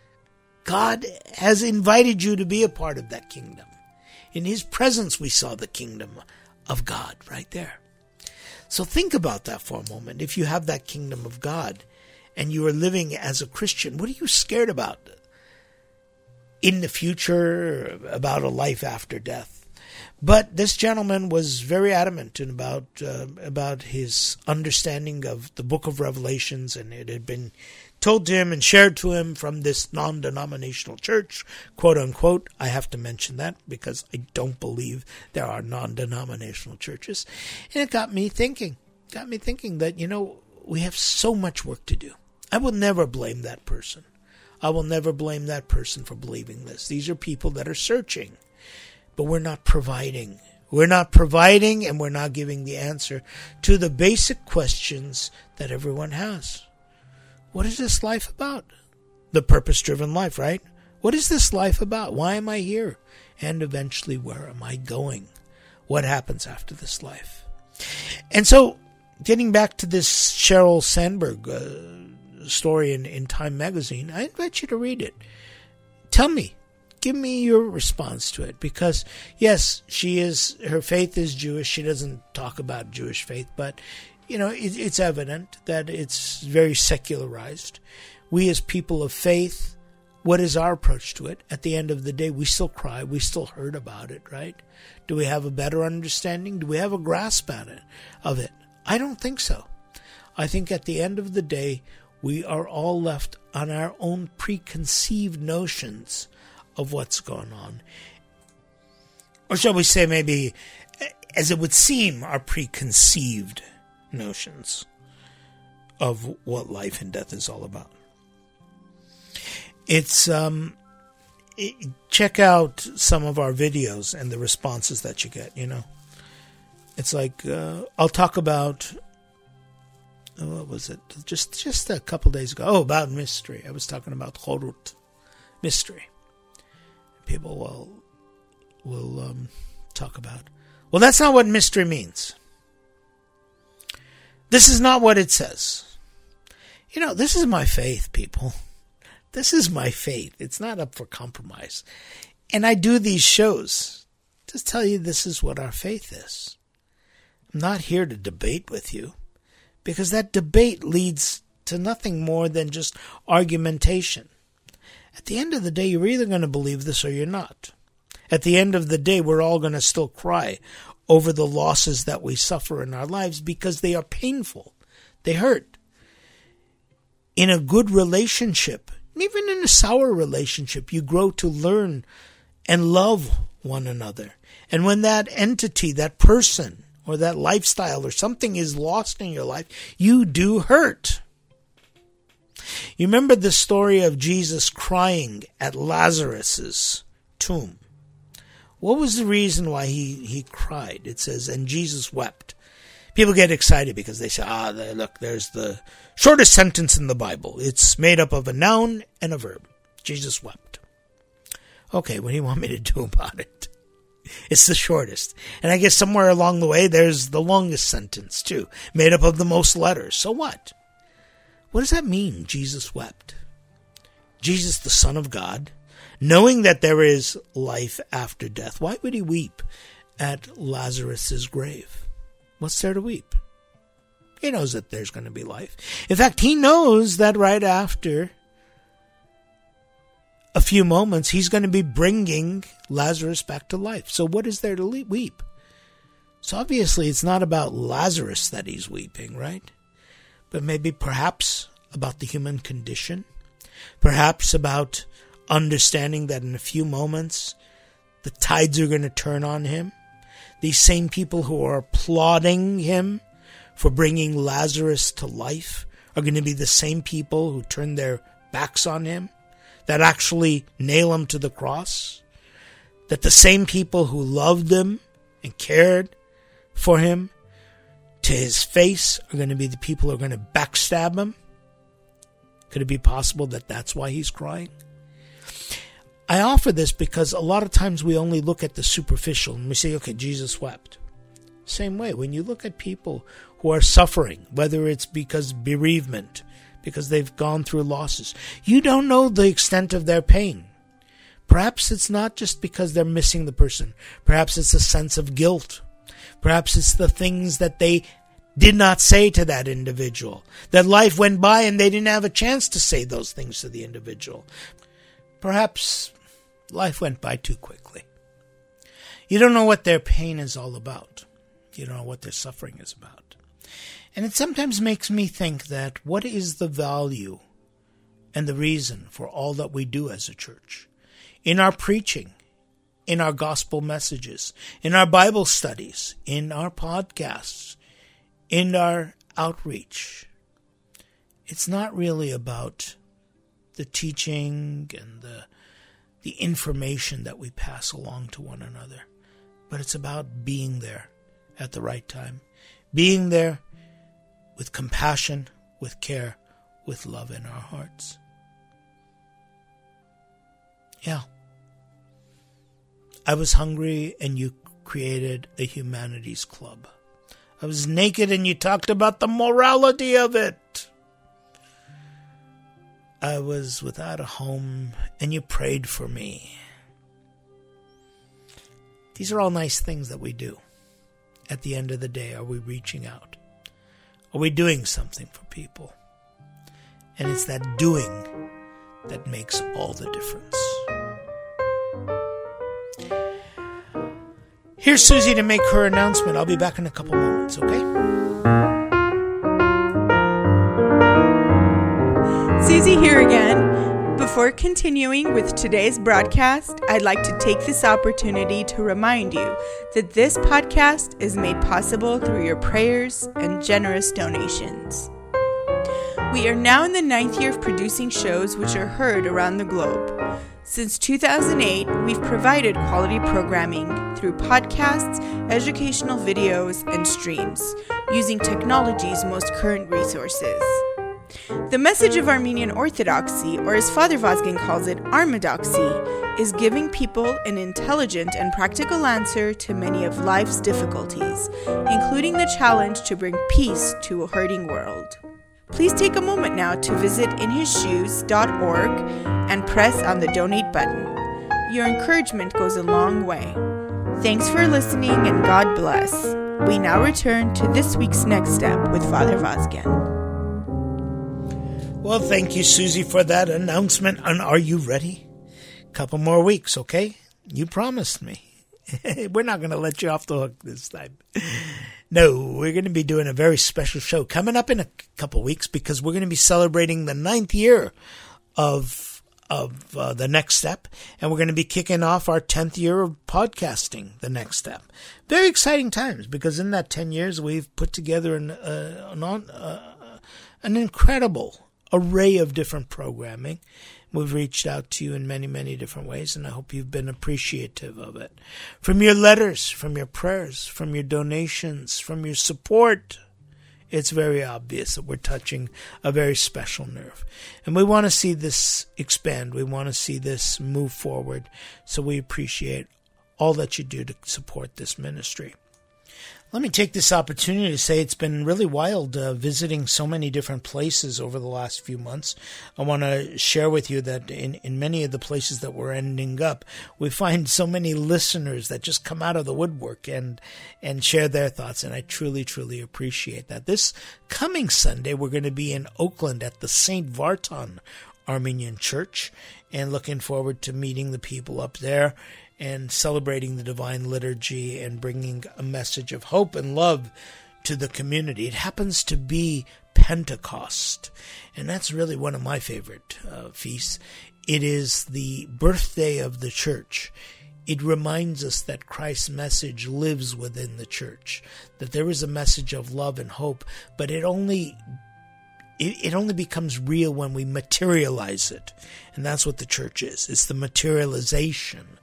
God has invited you to be a part of that kingdom. In his presence, we saw the kingdom of God right there. So think about that for a moment. If you have that kingdom of God and you are living as a Christian, what are you scared about in the future, about a life after death? But this gentleman was very adamant about uh, about his understanding of the book of Revelations, and it had been told to him and shared to him from this non-denominational church, quote unquote. I have to mention that because I don't believe there are non-denominational churches. And it got me thinking, got me thinking that, you know, we have so much work to do. I will never blame that person. I will never blame that person for believing this. These are people that are searching, but we're not providing. We're not providing, and we're not giving the answer to the basic questions that everyone has. What is this life about? The purpose-driven life, right? What is this life about? Why am I here? And eventually, where am I going? What happens after this life? And so, getting back to this Sheryl Sandberg uh, story in, in Time magazine, I invite you to read it. Tell me. Give me your response to it. Because, yes, she is, her faith is Jewish. She doesn't talk about Jewish faith, but you know, it, it's evident that it's very secularized. We as people of faith, what is our approach to it? At the end of the day, we still cry. We still heard about it, right? Do we have a better understanding? Do we have a grasp at it, of it? I don't think so. I think at the end of the day, we are all left on our own preconceived notions of what's going on. Or shall we say maybe, as it would seem, our preconceived notions of what life and death is all about. It's um it, check out some of our videos and the responses that you get. You know, it's like uh, I'll talk about uh, what was it just just a couple days ago. Oh, about mystery. I was talking about Chorut, mystery. People, well, we'll um, talk about. Well, that's not what mystery means. This is not what it says. You know, this is my faith, people. This is my faith. It's not up for compromise. And I do these shows to tell you this is what our faith is. I'm not here to debate with you, because that debate leads to nothing more than just argumentation. At the end of the day, you're either going to believe this or you're not. At the end of the day, we're all going to still cry over the losses that we suffer in our lives because they are painful. They hurt. In a good relationship, even in a sour relationship, you grow to learn and love one another. And when that entity, that person, or that lifestyle or something is lost in your life, you do hurt. You remember the story of Jesus crying at Lazarus's tomb. What was the reason why he, he cried? It says, and Jesus wept. People get excited because they say, ah, look, there's the shortest sentence in the Bible. It's made up of a noun and a verb. Jesus wept. Okay, what do you want me to do about it? It's the shortest. And I guess somewhere along the way, there's the longest sentence, too, made up of the most letters. So what? What does that mean, Jesus wept? Jesus, the Son of God, knowing that there is life after death, why would he weep at Lazarus' grave? What's there to weep? He knows that there's going to be life. In fact, he knows that right after a few moments, he's going to be bringing Lazarus back to life. So what is there to weep? So obviously it's not about Lazarus that he's weeping, right? But maybe perhaps about the human condition. Perhaps about understanding that in a few moments, the tides are going to turn on him. These same people who are applauding him for bringing Lazarus to life are going to be the same people who turn their backs on him, that actually nail him to the cross, that the same people who loved him and cared for him to his face are going to be the people who are going to backstab him. Could it be possible that that's why he's crying? I offer this because a lot of times we only look at the superficial and we say, okay, Jesus wept. Same way, when you look at people who are suffering, whether it's because bereavement, because they've gone through losses, you don't know the extent of their pain. Perhaps it's not just because they're missing the person. Perhaps it's a sense of guilt. Perhaps it's the things that they did not say to that individual. That life went by and they didn't have a chance to say those things to the individual. Perhaps life went by too quickly. You don't know what their pain is all about. You don't know what their suffering is about. And it sometimes makes me think that what is the value and the reason for all that we do as a church? In our preaching, in our gospel messages, in our Bible studies, in our podcasts, in our outreach. It's not really about the teaching and the the information that we pass along to one another, but it's about being there at the right time, being there with compassion, with care, with love in our hearts. Yeah. I was hungry and you created a humanities club. I was naked and you talked about the morality of it. I was without a home and you prayed for me. These are all nice things that we do. At the end of the day, are we reaching out? Are we doing something for people? And it's that doing that makes all the difference. Here's Susie to make her announcement. I'll be back in a couple moments, okay? Susie here again. Before continuing with today's broadcast, I'd like to take this opportunity to remind you that this podcast is made possible through your prayers and generous donations. We are now in the ninth year of producing shows which are heard around the globe. Since two thousand eight, we've provided quality programming through podcasts, educational videos, and streams, using technology's most current resources. The message of Armenian Orthodoxy, or as Father Vazgen calls it, Armadoxy, is giving people an intelligent and practical answer to many of life's difficulties, including the challenge to bring peace to a hurting world. Please take a moment now to visit in his shoes dot org and press on the donate button. Your encouragement goes a long way. Thanks for listening and God bless. We now return to this week's Next Step with Father Vazgen. Well, thank you, Susie, for that announcement. And are you ready? Couple more weeks, okay? You promised me. We're not going to let you off the hook this time. No, we're going to be doing a very special show coming up in a couple weeks because we're going to be celebrating the ninth year of of uh, The Next Step, and we're going to be kicking off our tenth year of podcasting, The Next Step. Very exciting times because in that ten years we've put together an uh, an, uh, an incredible array of different programming. We've reached out to you in many, many different ways, and I hope you've been appreciative of it. From your letters, from your prayers, from your donations, from your support, it's very obvious that we're touching a very special nerve. And we want to see this expand. We want to see this move forward. So we appreciate all that you do to support this ministry. Let me take this opportunity to say it's been really wild uh, visiting so many different places over the last few months. I want to share with you that in, in many of the places that we're ending up, we find so many listeners that just come out of the woodwork and and share their thoughts, and I truly, truly appreciate that. This coming Sunday, we're going to be in Oakland at the Saint Vartan Armenian Church, and looking forward to meeting the people up there and celebrating the Divine Liturgy and bringing a message of hope and love to the community. It happens to be Pentecost, and that's really one of my favorite uh, feasts. It is the birthday of the church. It reminds us that Christ's message lives within the church, that there is a message of love and hope, but it only It, it only becomes real when we materialize it. And that's what the church is. It's the materialization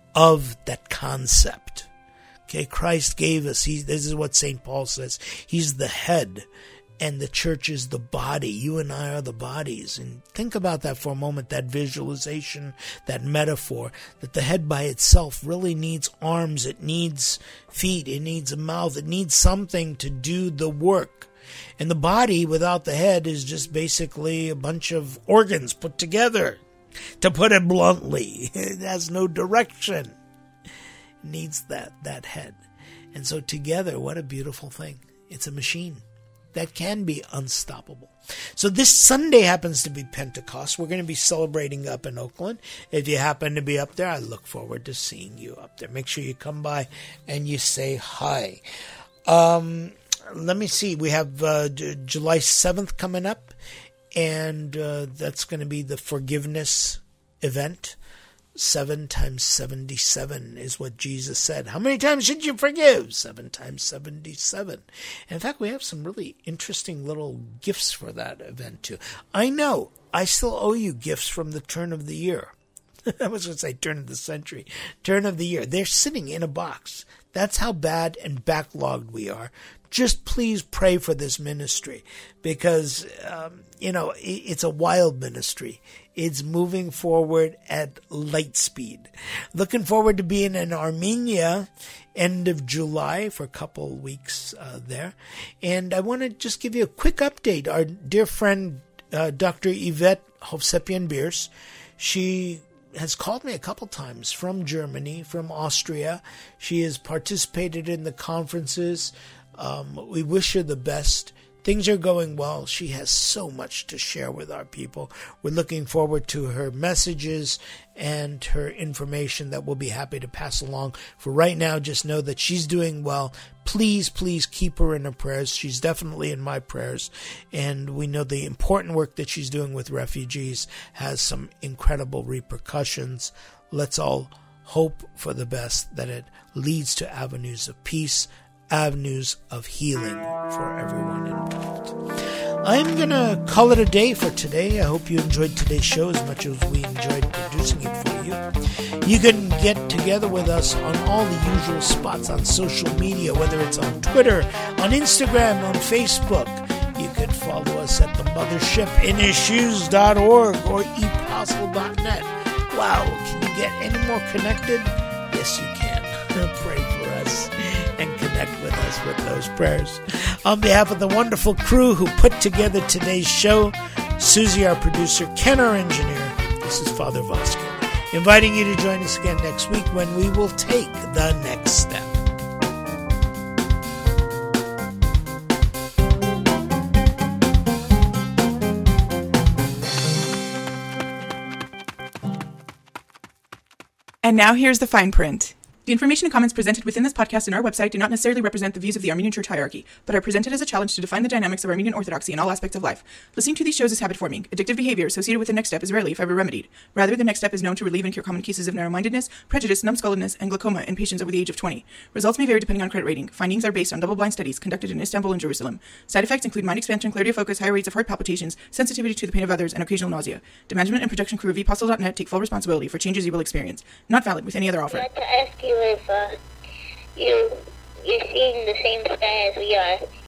of that concept. Okay, Christ gave us, he, this is what Saint Paul says, he's the head and the church is the body. You and I are the bodies. And think about that for a moment, that visualization, that metaphor, that the head by itself really needs arms, it needs feet, it needs a mouth, it needs something to do the work. And the body without the head is just basically a bunch of organs put together. To put it bluntly, it has no direction. It needs that, that head. And so together, what a beautiful thing. It's a machine that can be unstoppable. So this Sunday happens to be Pentecost. We're going to be celebrating up in Oakland. If you happen to be up there, I look forward to seeing you up there. Make sure you come by and you say hi. Um... Let me see. We have uh, J- July seventh coming up, and uh, that's going to be the forgiveness event. Seven times seventy-seven is what Jesus said. How many times should you forgive? Seven times seventy-seven. In fact, we have some really interesting little gifts for that event, too. I know. I still owe you gifts from the turn of the year. I was going to say turn of the century. Turn of the year. They're sitting in a box. That's how bad and backlogged we are. Just please pray for this ministry because, um, you know, it, it's a wild ministry. It's moving forward at light speed. Looking forward to being in Armenia end of July for a couple weeks uh, there. And I want to just give you a quick update. Our dear friend, uh, Doctor Yvette Hovsepian-Bierce, she has called me a couple times from Germany, from Austria. She has participated in the conferences. Um, we wish her the best. Things are going well. She has so much to share with our people. We're looking forward to her messages and her information that we'll be happy to pass along. For right now, just know that she's doing well. Please, please keep her in her prayers. She's definitely in my prayers. And we know the important work that she's doing with refugees has some incredible repercussions. Let's all hope for the best, that it leads to avenues of peace, avenues of healing for everyone involved. I'm going to call it a day for today. I hope you enjoyed today's show as much as we enjoyed producing it for you. You can get together with us on all the usual spots on social media, whether it's on Twitter, on Instagram, on Facebook. You can follow us at the mothership in his shoes dot org or e postle dot net. Wow, can you get any more connected? Yes, you can. Pray for us and connect with us with those prayers. On behalf of the wonderful crew who put together today's show, Susie, our producer, Ken, our engineer, this is Father Voskin, inviting you to join us again next week when we will take the next step. And now here's the fine print. The information and comments presented within this podcast and our website do not necessarily represent the views of the Armenian Church hierarchy, but are presented as a challenge to define the dynamics of Armenian Orthodoxy in all aspects of life. Listening to these shows is habit-forming. Addictive behavior associated with the next step is rarely, if ever, remedied. Rather, the next step is known to relieve and cure common cases of narrow-mindedness, prejudice, numbskulledness, and glaucoma in patients over the age of twenty. Results may vary depending on credit rating. Findings are based on double-blind studies conducted in Istanbul and Jerusalem. Side effects include mind expansion, clarity of focus, higher rates of heart palpitations, sensitivity to the pain of others, and occasional nausea. The management and production crew of v postal dot net take full responsibility for changes you will experience. Not valid with any other offer. I'd like to ask you if uh, you, you're seeing the same sky as we are.